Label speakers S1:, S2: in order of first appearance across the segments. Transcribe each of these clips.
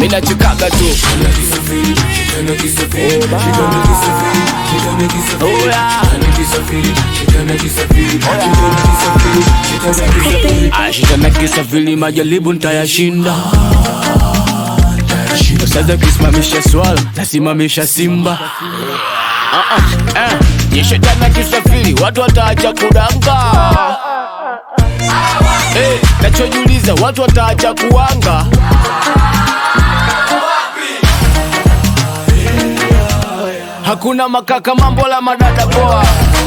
S1: mina chikaga tu. Shitana kisafiri majaribu ntayashinda. Sasa kisimamisha swala nasimamisha simba. Shetani kisafiri watu wataacha kudanga. Nachojiuliza watu wataacha kuanga. Hakuna makaka mambo la madada poa.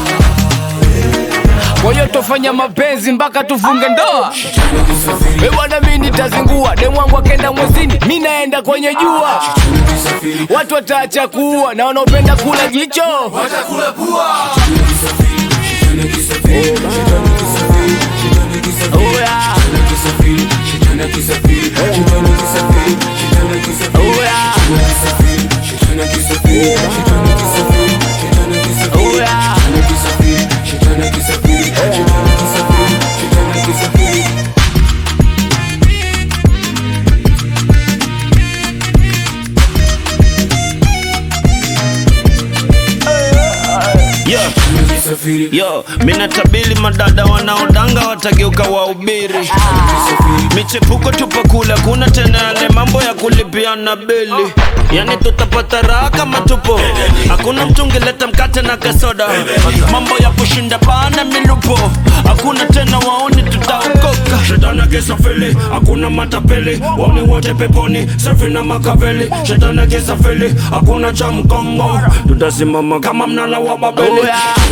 S1: Kwa hiyo tofanya mapenzi mpaka tufunge ndoa. Bwana mimi nitazingua, demu wangu akenda mwezini, mimi naenda kwenye jua. Watu wataacha kuua na wanaopenda kula jicho watakula pua.
S2: Yo, mina tabili madada wanaodanga watageuka wahubiri. Michepuko tupakula, kuna tena yale mambo ya kulipiana bili. Yani tutapata raha kama tupo, hakuna mtu ngeleta mkate na kasoda. Mambo ya kushinda pana milupo, hakuna tena waoni tutaokoka. Shetani kisafiri, hakuna matapeli, wani wote peponi, safi na makaveli. Shetani kisafiri, hakuna cha mkongo, tutasimama kama mnala wa Babeli.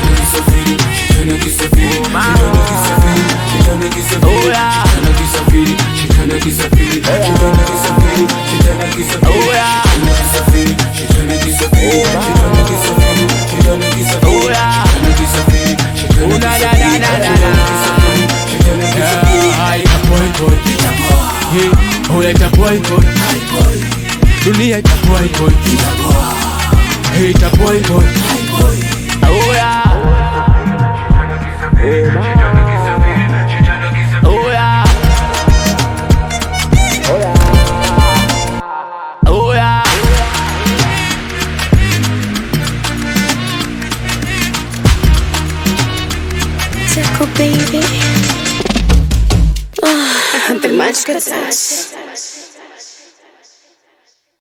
S1: Dunia itakuwa iko. Hey, itakuwa iko.
S3: Tickle baby. Oh, the much good touch.